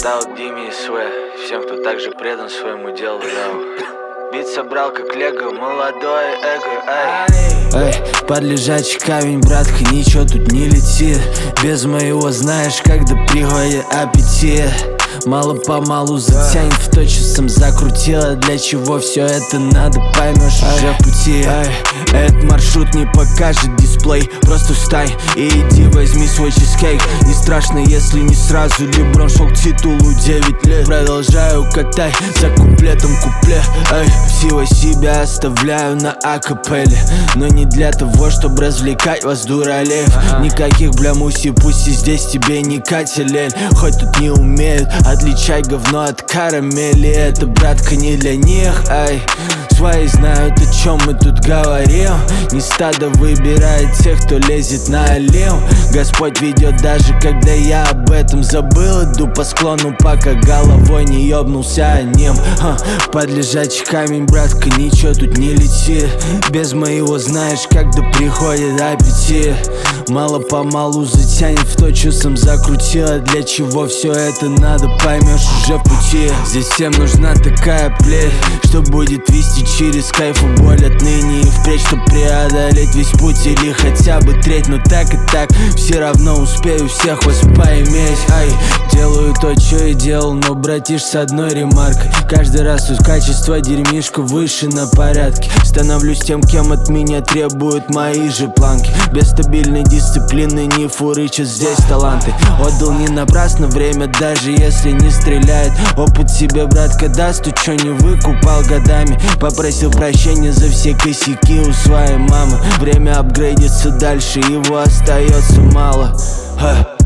Шатаут Диме и Све, всем, кто также предан своему делу. Бит собрал как лего, молодое эго, эй. Под лежачий камень, братка, ничего тут не летит. Без моего знаешь, когда приходит аппетит. Мало-помалу затянет в то, что сам закрутила. Для чего все это надо, поймешь уже в пути. Этот маршрут не покажет дисплей. Просто встань и иди возьми свой чизкейк. Не страшно, если не сразу. Леброн шел к титулу 9 лет. Продолжаю катать за куплетом куплет. Всего себя оставляю на акапелле. Но не для того, чтобы развлекать вас, дуралеев. Никаких блямуси-пуси здесь тебе не катилель. Хоть тут не умеют отличать говно от карамели. Это, братка, не для них, ай. Свои знают, о чем мы тут говорим. Не стадо выбирает тех, кто лезет на олив. Господь ведет даже когда я об этом забыл. Иду по склону, пока головой не ёбнулся о ним. Под лежачий камень, братка, ничего тут не летит. Без моего знаешь, когда приходит аппетит. Мало-помалу затянет в то, что сам закрутила. Для чего все это надо, поймешь уже в пути. Здесь всем нужна такая плеть, что будет вести через кайф и боль отныне и впредь, чтоб преодолеть весь путь или хотя бы треть. Но так и так все равно успею всех вас поиметь. Делаю то, что и делал, но, братиш, с одной ремаркой. Каждый раз тут качество дерьмишка выше на порядке. Становлюсь тем, кем от меня требуют мои же планки. Без стабильной дисциплины не фурычат здесь таланты. Отдал не напрасно время, даже если не стреляет. Опыт себе, братка, даст, ты чё не выкупал годами. Попросил прощения за все косяки у своей мамы. Время апгрейдится дальше, его остается мало.